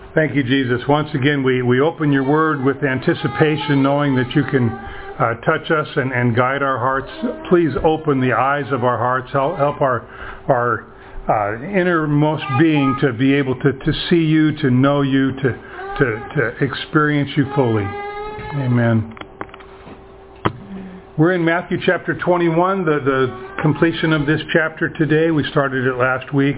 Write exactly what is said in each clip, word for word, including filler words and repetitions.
Thank you, Jesus. Once again, we, we open your word with anticipation, knowing that you can uh, touch us and, and guide our hearts. Please open the eyes of our hearts. Help, help our, our uh, innermost being to be able to, to see you, to know you, to, to, to experience you fully. Amen. We're in Matthew chapter twenty-one, the, the completion of this chapter today. We started it last week.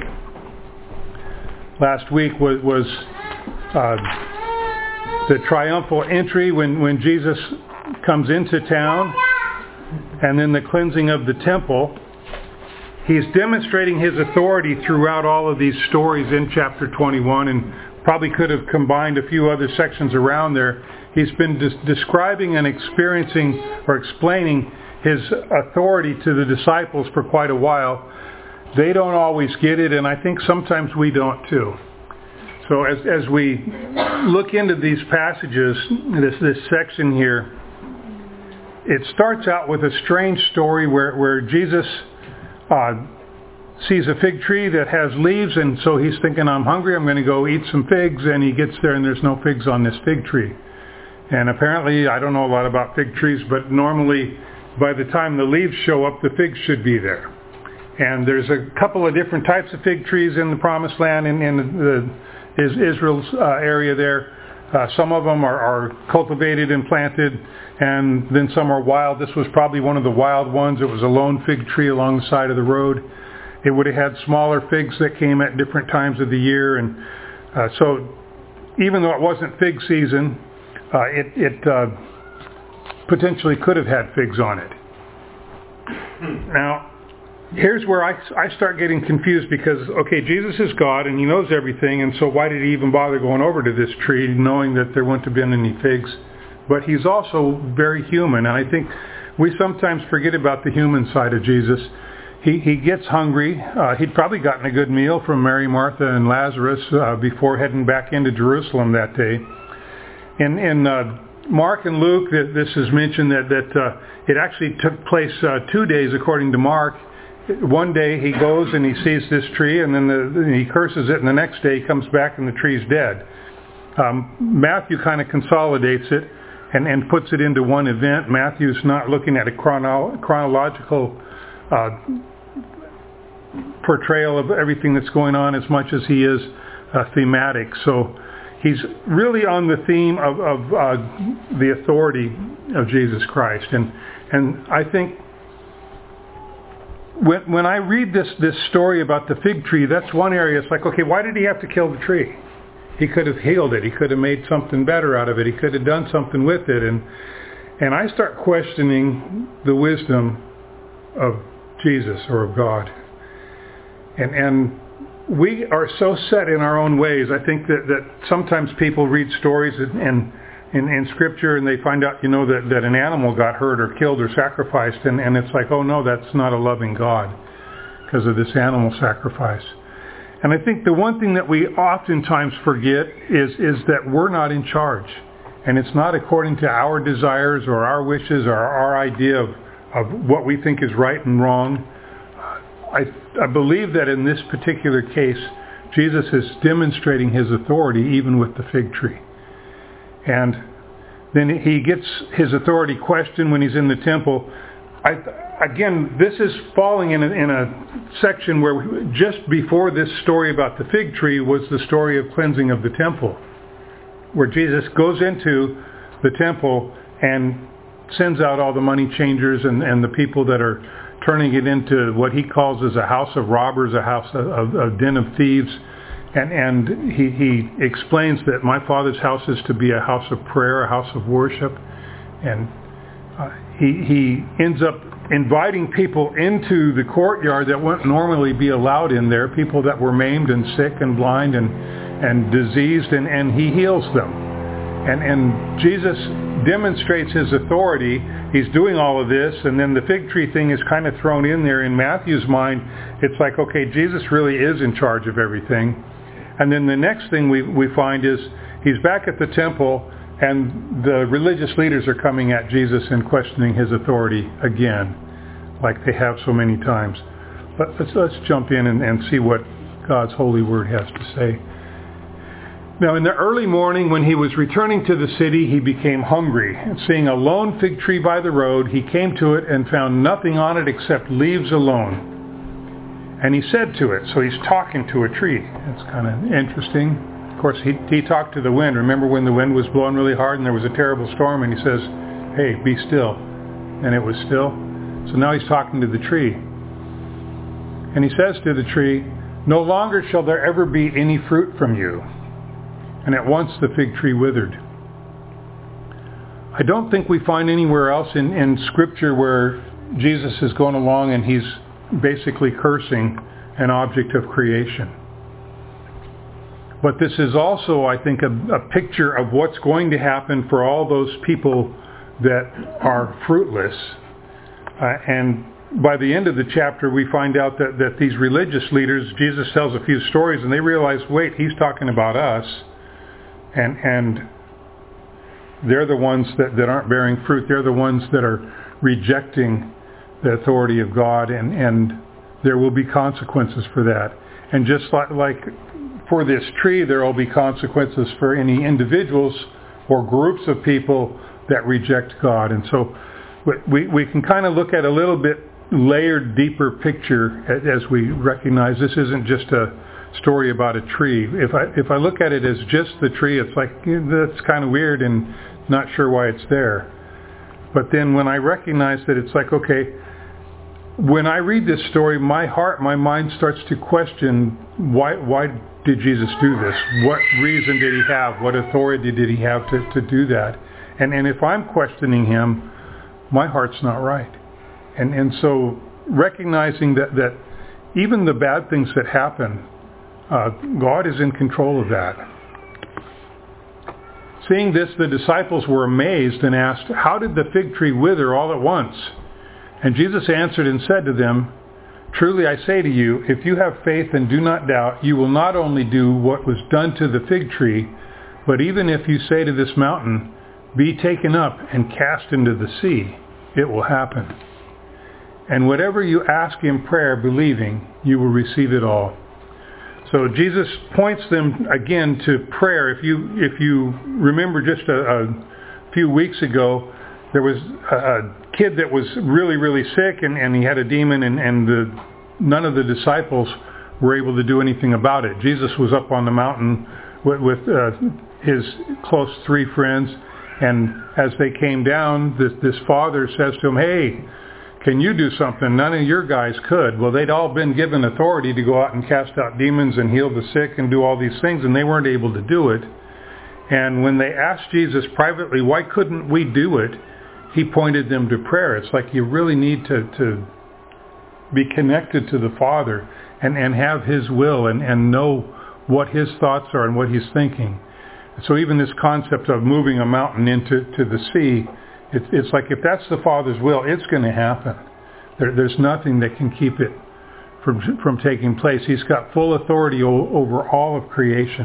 Last week was... was Uh, the triumphal entry when, when Jesus comes into town, and then the cleansing of the temple. He's demonstrating his authority throughout all of these stories in chapter twenty-one, and probably could have combined a few other sections around there. He's been des- describing and experiencing or explaining his authority to the disciples for quite a while. They don't always get it, and I think sometimes we don't too. So as as we look into these passages, this this section here, it starts out with a strange story where, where Jesus uh, sees a fig tree that has leaves, and so he's thinking, I'm hungry, I'm going to go eat some figs, and he gets there and there's no figs on this fig tree. And apparently, I don't know a lot about fig trees, but normally by the time the leaves show up, the figs should be there. And there's a couple of different types of fig trees in the Promised Land, in, in the is Israel's uh, area there. Uh, some of them are, are cultivated and planted, and then some are wild. This was probably one of the wild ones. It was a lone fig tree along the side of the road. It would have had smaller figs that came at different times of the year, and uh, so even though it wasn't fig season, uh, it, it uh, potentially could have had figs on it. Now, here's where I, I start getting confused because, okay, Jesus is God and he knows everything, and so why did he even bother going over to this tree knowing that there wouldn't have been any figs? But he's also very human, and I think we sometimes forget about the human side of Jesus. He he gets hungry. Uh, he'd probably gotten a good meal from Mary, Martha, and Lazarus uh, before heading back into Jerusalem that day. In, in uh, Mark and Luke, this is mentioned that, that uh, it actually took place uh, two days according to Mark. One day he goes and he sees this tree, and then the, he curses it, and the next day he comes back and the tree's dead. Um, Matthew kind of consolidates it and, and puts it into one event. Matthew's not looking at a chrono- chronological uh, portrayal of everything that's going on as much as he is uh, thematic. So he's really on the theme of, of uh, the authority of Jesus Christ. And, and I think When, when I read this, this story about the fig tree, that's one area. It's like, okay, why did he have to kill the tree? He could have healed it. He could have made something better out of it. He could have done something with it. And and I start questioning the wisdom of Jesus or of God. And and we are so set in our own ways. I think that, that sometimes people read stories and, and In, in Scripture, and they find out, you know, that, that an animal got hurt or killed or sacrificed, and, and it's like, oh no, that's not a loving God because of this animal sacrifice. And I think the one thing that we oftentimes forget is, is that we're not in charge. And it's not according to our desires or our wishes or our idea of, of what we think is right and wrong. I, I believe that in this particular case, Jesus is demonstrating his authority even with the fig tree. And then he gets his authority questioned when he's in the temple. I, again, this is falling in a, in a section where just before this story about the fig tree was the story of cleansing of the temple, where Jesus goes into the temple and sends out all the money changers and, and the people that are turning it into what he calls as a house of robbers, a house of a den of thieves. And, and he, he explains that my Father's house is to be a house of prayer, a house of worship. And uh, he, he ends up inviting people into the courtyard that wouldn't normally be allowed in there, people that were maimed and sick and blind and, and diseased, and, and he heals them. And, and Jesus demonstrates his authority. He's doing all of this, and then the fig tree thing is kind of thrown in there. In Matthew's mind, it's like, okay, Jesus really is in charge of everything. And then the next thing we, we find is he's back at the temple, and the religious leaders are coming at Jesus and questioning his authority again, like they have so many times. But let's, let's jump in and, and see what God's holy word has to say. Now in the early morning when he was returning to the city, he became hungry. And seeing a lone fig tree by the road, he came to it and found nothing on it except leaves alone. And he said to it, so he's talking to a tree. It's kind of interesting. Of course, he, he talked to the wind. Remember when the wind was blowing really hard and there was a terrible storm, and he says, hey, be still. And it was still. So now he's talking to the tree. And he says to the tree, no longer shall there ever be any fruit from you. And at once the fig tree withered. I don't think we find anywhere else in, in Scripture where Jesus is going along and he's basically cursing an object of creation. But this is also, I think, a, a picture of what's going to happen for all those people that are fruitless. Uh, and by the end of the chapter, we find out that, that these religious leaders, Jesus tells a few stories, and they realize, wait, he's talking about us. And and they're the ones that, that aren't bearing fruit. They're the ones that are rejecting the authority of God, and, and there will be consequences for that. And just like, like for this tree, there will be consequences for any individuals or groups of people that reject God. And so we, we can kind of look at a little bit layered, deeper picture as we recognize this isn't just a story about a tree. If I if I look at it as just the tree, it's like, that's kind of weird and not sure why it's there. But then when I recognize that, it's like, okay, when I read this story, my heart, my mind starts to question, why why did Jesus do this? What reason did he have? What authority did he have to, to do that? And and if I'm questioning him, my heart's not right. And and so recognizing that, that even the bad things that happen, Uh, God is in control of that. Seeing this, the disciples were amazed and asked, how did the fig tree wither all at once? And Jesus answered and said to them, truly I say to you, if you have faith and do not doubt, you will not only do what was done to the fig tree, but even if you say to this mountain, be taken up and cast into the sea, it will happen. And whatever you ask in prayer, believing, you will receive it all. So Jesus points them again to prayer. If you if you remember just a, a few weeks ago, there was a, a kid that was really, really sick, and, and he had a demon, and, and the, none of the disciples were able to do anything about it. Jesus was up on the mountain with, with uh, his close three friends, and as they came down, this, this father says to him, hey, can you do something? None of your guys could. Well, they'd all been given authority to go out and cast out demons and heal the sick and do all these things, and they weren't able to do it. And when they asked Jesus privately, why couldn't we do it? He pointed them to prayer. It's like you really need to, to be connected to the Father and, and have his will and, and know what his thoughts are and what he's thinking. So even this concept of moving a mountain into to the sea, It's, it's like if that's the Father's will, it's going to happen. There, there's nothing that can keep it from, from taking place. He's got full authority o- over all of creation.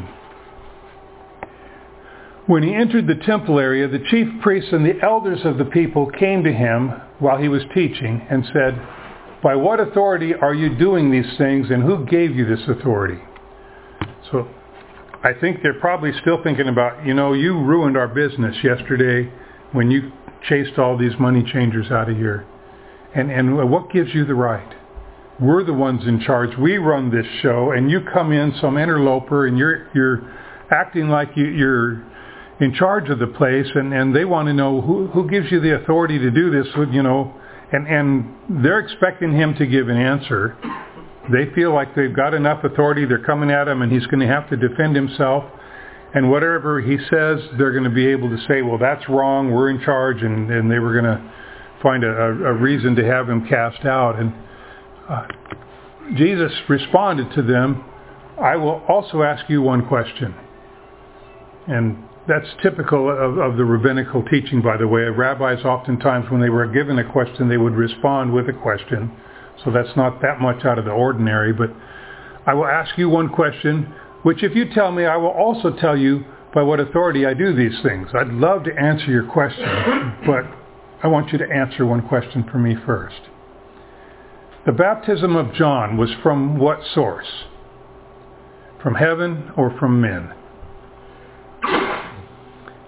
When he entered the temple area, the chief priests and the elders of the people came to him while he was teaching and said, by what authority are you doing these things, and who gave you this authority? So I think they're probably still thinking about, you know, you ruined our business yesterday when you chased all these money changers out of here. And and what gives you the right? We're the ones in charge. We run this show, and you come in, some interloper, and you're you're acting like you, you're in charge of the place, and, and they want to know who who gives you the authority to do this, you know, and, and they're expecting him to give an answer. They feel like they've got enough authority. They're coming at him, and he's going to have to defend himself. And whatever he says, they're going to be able to say, well, that's wrong, we're in charge, and, and they were going to find a, a reason to have him cast out. And uh, Jesus responded to them, I will also ask you one question. And that's typical of, of the rabbinical teaching, by the way. Rabbis oftentimes, when they were given a question, they would respond with a question. So that's not that much out of the ordinary. But I will ask you one question, which if you tell me, I will also tell you by what authority I do these things. I'd love to answer your question, but I want you to answer one question for me first. The baptism of John was from what source? From heaven or from men?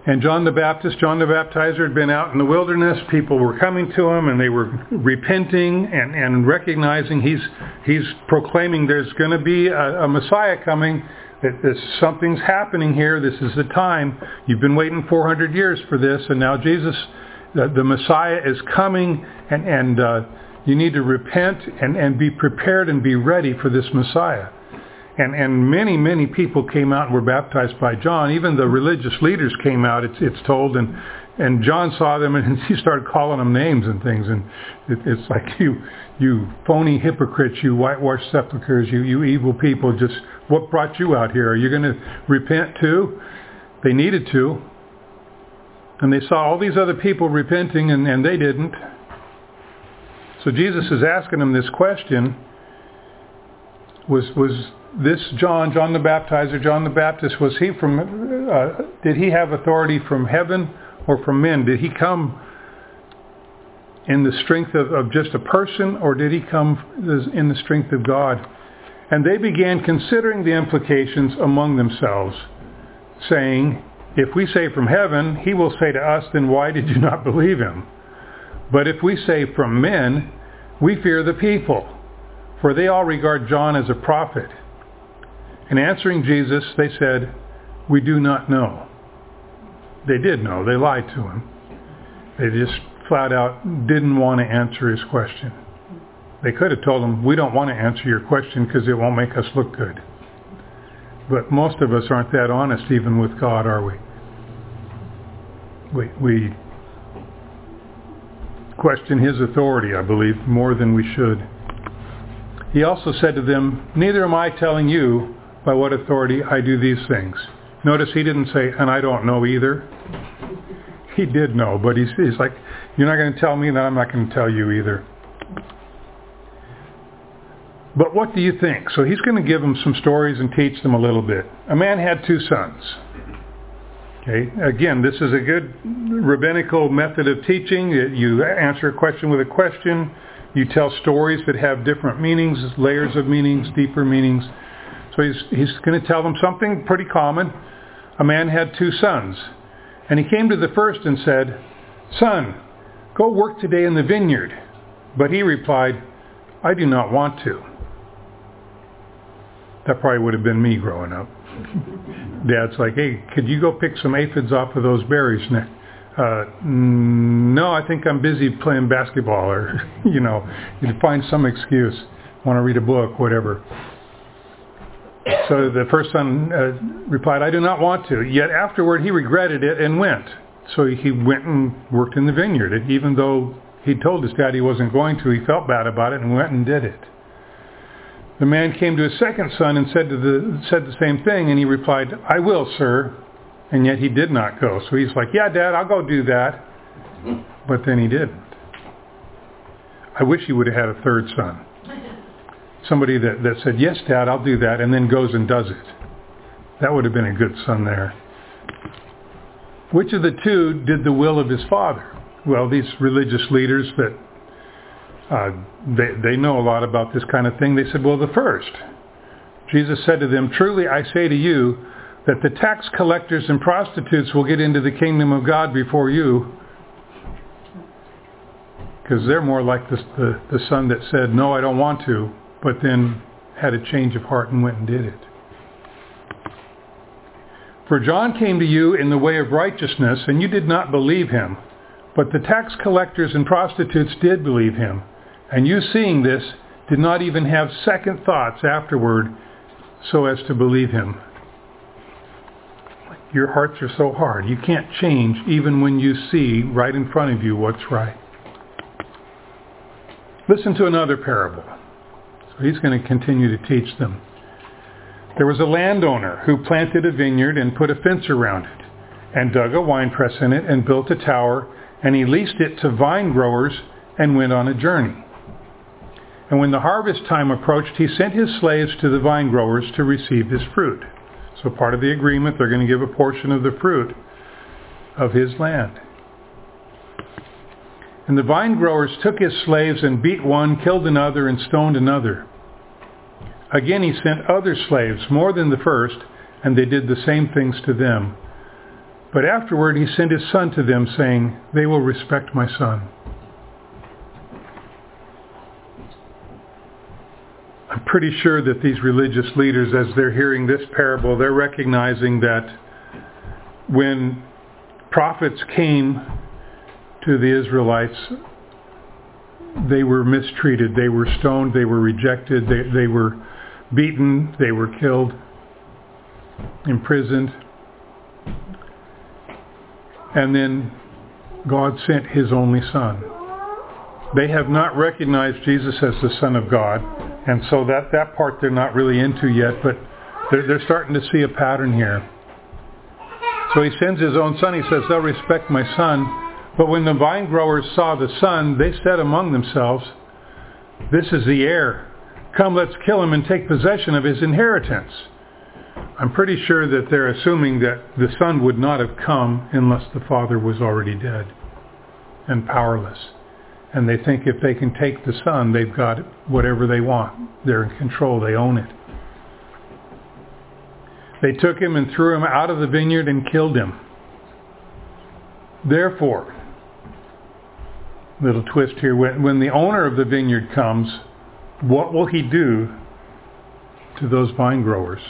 And John the Baptist, John the Baptizer had been out in the wilderness. People were coming to him and they were repenting and, and recognizing he's he's proclaiming there's going to be a, a Messiah coming. That this, something's happening here. This is the time. You've been waiting four hundred years for this, and now Jesus, the, the Messiah, is coming, and, and uh, you need to repent and, and be prepared and be ready for this Messiah. And, and many, many people came out and were baptized by John. Even the religious leaders came out, it's, it's told, and, and John saw them and he started calling them names and things. And it, it's like, you you phony hypocrites, you whitewashed sepulchres, you, you evil people, just what brought you out here? Are you going to repent too? They needed to. And they saw all these other people repenting and, and they didn't. So Jesus is asking them this question. Was was this John, John the Baptizer, John the Baptist, was he from, uh, did he have authority from heaven or from men? Did he come in the strength of, of just a person, or did he come in the strength of God? And they began considering the implications among themselves, saying, if we say from heaven, he will say to us, then why did you not believe him? But if we say from men, we fear the people, for they all regard John as a prophet. And answering Jesus, they said, we do not know. They did know. They lied to him. They just flat out didn't want to answer his question. They could have told him, we don't want to answer your question because it won't make us look good. But most of us aren't that honest even with God, are we? We, we question his authority, I believe, more than we should. He also said to them, neither am I telling you by what authority I do these things. Notice he didn't say, and I don't know either. He did know, but he's, he's like, you're not going to tell me, then I'm not going to tell you either. But what do you think? So he's going to give them some stories and teach them a little bit. A man had two sons. Okay. Again, this is a good rabbinical method of teaching. You answer a question with a question. You tell stories that have different meanings, layers of meanings, deeper meanings. So he's, he's going to tell them something pretty common. A man had two sons. And he came to the first and said, son, go work today in the vineyard. But he replied, I do not want to. That probably would have been me growing up. Dad's like, hey, could you go pick some aphids off of those berries? Uh, no, I think I'm busy playing basketball, or, you know, you'd find some excuse. Want to read a book, whatever. So the first son uh, replied, I do not want to. Yet afterward he regretted it and went. So he went and worked in the vineyard. And even though he told his dad he wasn't going to, he felt bad about it and went and did it. The man came to his second son and said to the said the same thing, and he replied, I will, sir. And yet he did not go. So he's like, yeah, Dad, I'll go do that. But then he didn't. I wish he would have had a third son. Somebody that, that said, yes, Dad, I'll do that, and then goes and does it. That would have been a good son there. Which of the two did the will of his father? Well, these religious leaders that uh, they, they know a lot about this kind of thing. They said, well, the first. Jesus said to them, truly I say to you that the tax collectors and prostitutes will get into the kingdom of God before you, because they're more like the, the, the son that said, no, I don't want to, but then had a change of heart and went and did it. For John came to you in the way of righteousness, and you did not believe him. But the tax collectors and prostitutes did believe him. And you, seeing this, did not even have second thoughts afterward so as to believe him. Your hearts are so hard. You can't change even when you see right in front of you what's right. Listen to another parable. So he's going to continue to teach them. There was a landowner who planted a vineyard and put a fence around it, and dug a winepress in it, and built a tower, and he leased it to vine growers and went on a journey. And when the harvest time approached, he sent his slaves to the vine growers to receive his fruit. So part of the agreement, they're going to give a portion of the fruit of his land. And the vine growers took his slaves and beat one, killed another, and stoned another. Again he sent other slaves, more than the first, and they did the same things to them. But afterward he sent his son to them, saying, they will respect my son. I'm pretty sure that these religious leaders, as they're hearing this parable, they're recognizing that when prophets came to the Israelites, they were mistreated, they were stoned, they were rejected, they, they were beaten, they were killed, imprisoned. And then God sent his only son. They have not recognized Jesus as the Son of God, and so that, that part they're not really into yet, but they're, they're starting to see a pattern here. So he sends his own son. He says, they'll respect my son. But when the vine growers saw the son, they said among themselves, this is the heir. Come, let's kill him and take possession of his inheritance. I'm pretty sure that they're assuming that the son would not have come unless the father was already dead and powerless. And they think if they can take the son, they've got whatever they want. They're in control. They own it. They took him and threw him out of the vineyard and killed him. Therefore, little twist here, when, when the owner of the vineyard comes, what will he do to those vine growers?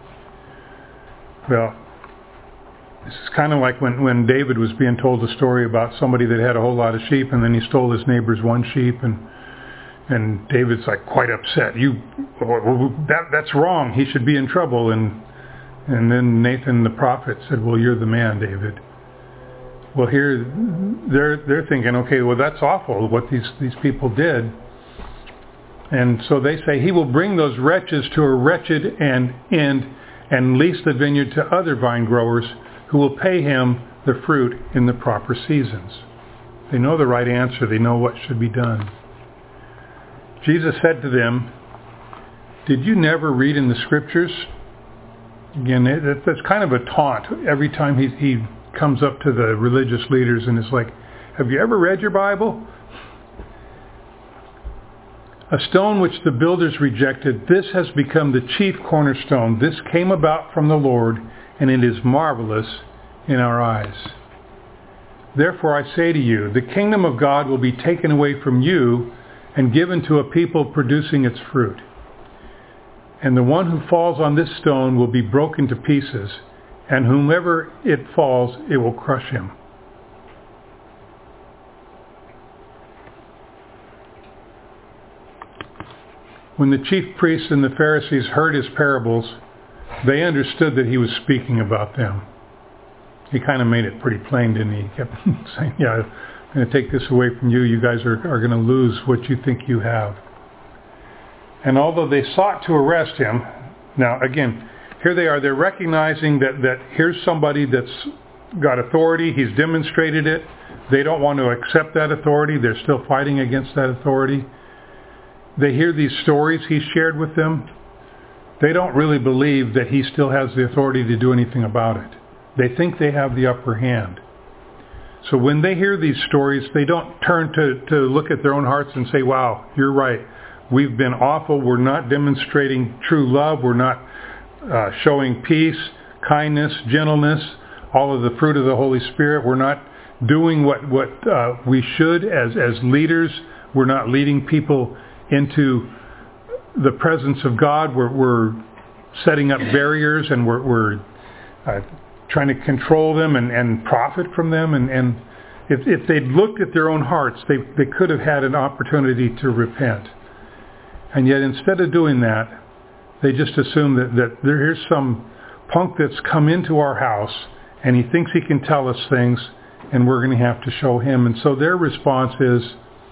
Well, this is kind of like when, when David was being told a story about somebody that had a whole lot of sheep, and then he stole his neighbor's one sheep, and and David's like quite upset. You, that that's wrong. He should be in trouble. And and then Nathan the prophet said, well, you're the man, David. Well, here they're they're thinking, okay, well, that's awful what these these people did. And so they say, he will bring those wretches to a wretched and end and lease the vineyard to other vine growers who will pay him the fruit in the proper seasons. They know the right answer. They know what should be done. Jesus said to them, did you never read in the scriptures? Again, that's kind of a taunt every time he, he comes up to the religious leaders and is like, have you ever read your Bible? A stone which the builders rejected, this has become the chief cornerstone. This came about from the Lord, and it is marvelous in our eyes. Therefore I say to you, the kingdom of God will be taken away from you and given to a people producing its fruit. And the one who falls on this stone will be broken to pieces, and whomever it falls, it will crush him. When the chief priests and the Pharisees heard his parables, they understood that he was speaking about them. He kind of made it pretty plain, didn't he? He kept saying, yeah, I'm going to take this away from you. You guys are, are going to lose what you think you have. And although they sought to arrest him, now again, here they are, they're recognizing that, that here's somebody that's got authority, he's demonstrated it. They don't want to accept that authority. They're still fighting against that authority. They hear these stories he's shared with them. They don't really believe that he still has the authority to do anything about it. They think they have the upper hand. So when they hear these stories, they don't turn to, to look at their own hearts and say, wow, you're right. We've been awful. We're not demonstrating true love. We're not uh, showing peace, kindness, gentleness, all of the fruit of the Holy Spirit. We're not doing what, what uh, we should as, as leaders. We're not leading people into the presence of God. We're, we're setting up barriers, and we're, we're uh, trying to control them and, and profit from them. And, and if, if they'd looked at their own hearts, they, they could have had an opportunity to repent. And yet instead of doing that, they just assume that, that there's some punk that's come into our house and he thinks he can tell us things and we're going to have to show him. And so their response is,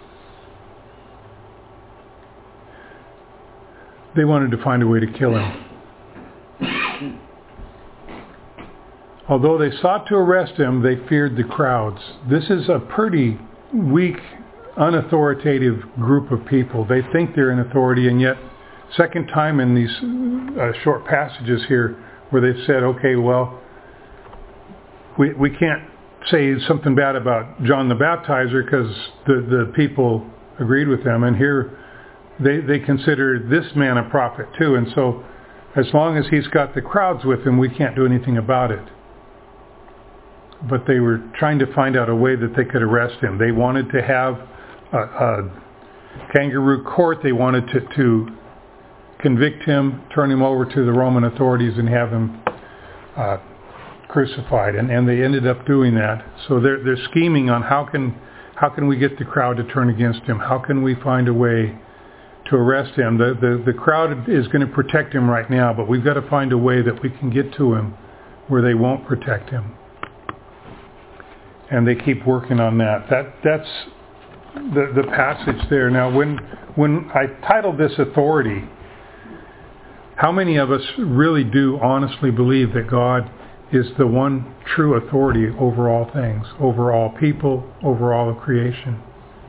they wanted to find a way to kill him. Although they sought to arrest him, they feared the crowds. This is a pretty weak, unauthoritative group of people. They think they're in authority, and yet, second time in these uh, short passages here where they've said, okay, well, we we can't say something bad about John the Baptizer because the, the people agreed with them, and here They they consider this man a prophet too, and so as long as he's got the crowds with him, we can't do anything about it. but they were trying to find out a way that they could arrest him. They wanted to have a, a kangaroo court. They wanted to, to convict him, turn him over to the Roman authorities, and have him uh, crucified. And, and they ended up doing that. So they're they're scheming on how can how can we get the crowd to turn against him? How can we find a way to arrest him? The the, the crowd is going to protect him right now, but we've got to find a way that we can get to him where they won't protect him. And they keep working on that. That that's the the passage there. Now, when when I titled this Authority, how many of us really do honestly believe that God is the one true authority over all things, over all people, over all of creation?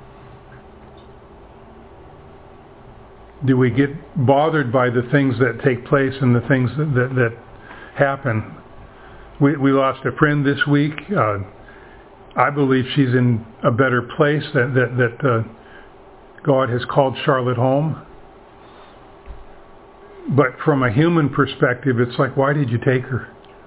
Do we get bothered by the things that take place and the things that that, that happen? We we lost a friend this week. Uh, I believe she's in a better place, that that, that uh, God has called Charlotte home. But from a human perspective, it's like, why did you take her?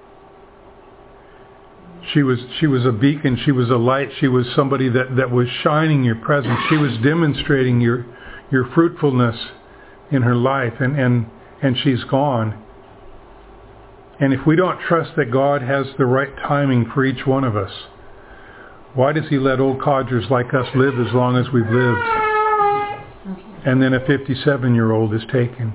She was she was a beacon. She was a light. She was somebody that, that was shining your presence. She was demonstrating your your fruitfulness in her life, and, and, and she's gone. And if we don't trust that God has the right timing for each one of us, why does he let old codgers like us live as long as we've lived? And then a fifty-seven-year-old is taken.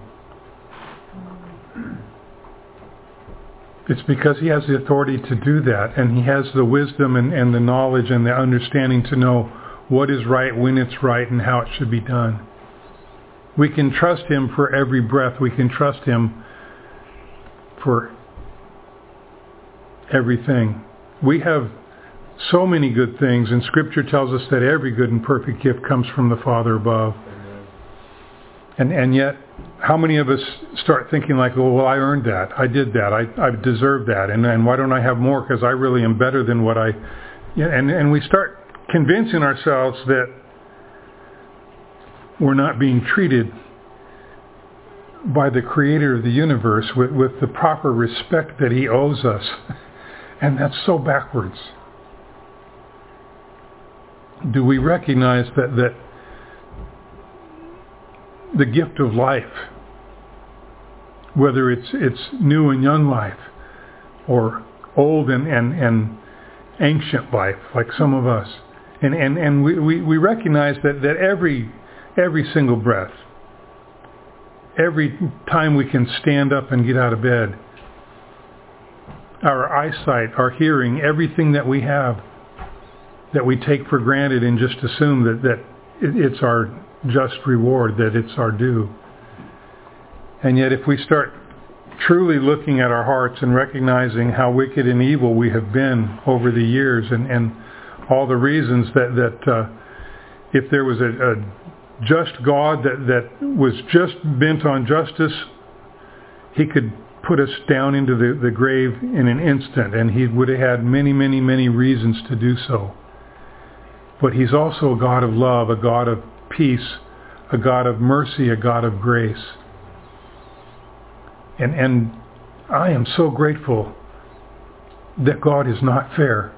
It's because he has the authority to do that, and he has the wisdom and, and the knowledge and the understanding to know what is right, when it's right, and how it should be done. We can trust him for every breath. We can trust him for everything. We have so many good things, and Scripture tells us that every good and perfect gift comes from the Father above. And and yet, how many of us start thinking like, oh, well, I earned that. I did that. I I deserve that. And, and why don't I have more? Because I really am better than what I... Yeah, and, and we start convincing ourselves that we're not being treated by the Creator of the universe with, with the proper respect that he owes us. And that's so backwards. Do we recognize that, that the gift of life, whether it's it's new and young life, or old and, and, and ancient life, like some of us, and, and, and we, we, we recognize that, that every every single breath, every time we can stand up and get out of bed, our eyesight, our hearing, everything that we have, that we take for granted and just assume that, that it's our just reward, that it's our due. And yet if we start truly looking at our hearts and recognizing how wicked and evil we have been over the years, and, and all the reasons that, that uh, if there was a, a just God that, that was just bent on justice, he could put us down into the, the grave in an instant, and he would have had many, many, many reasons to do so. But he's also a God of love, a God of peace, a God of mercy, a God of grace. And and I am so grateful that God is not fair.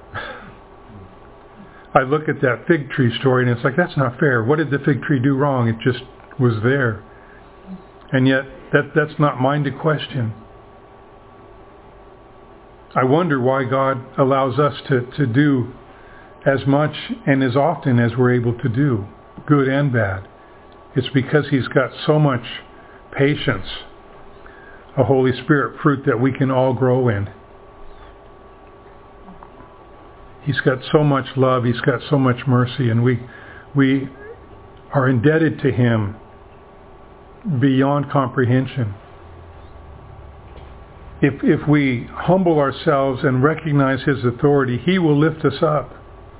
I look at that fig tree story and it's like, that's not fair. What did the fig tree do wrong? It just was there. And yet that that's not mine to question. I wonder why God allows us to, to do as much and as often as we're able to do, good and bad. It's because he's got so much patience, a Holy Spirit fruit that we can all grow in. He's got so much love, he's got so much mercy, and we we are indebted to him beyond comprehension. If if we humble ourselves and recognize his authority, he will lift us up.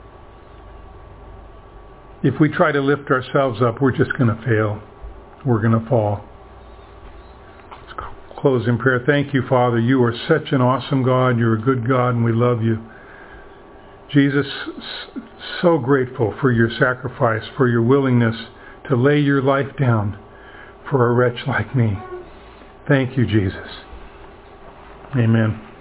If we try to lift ourselves up, we're just going to fail. We're going to fall. Let's close in prayer. Thank you, Father. You are such an awesome God. You're a good God, and we love you. Jesus, so grateful for your sacrifice, for your willingness to lay your life down for a wretch like me. Thank you, Jesus. Amen.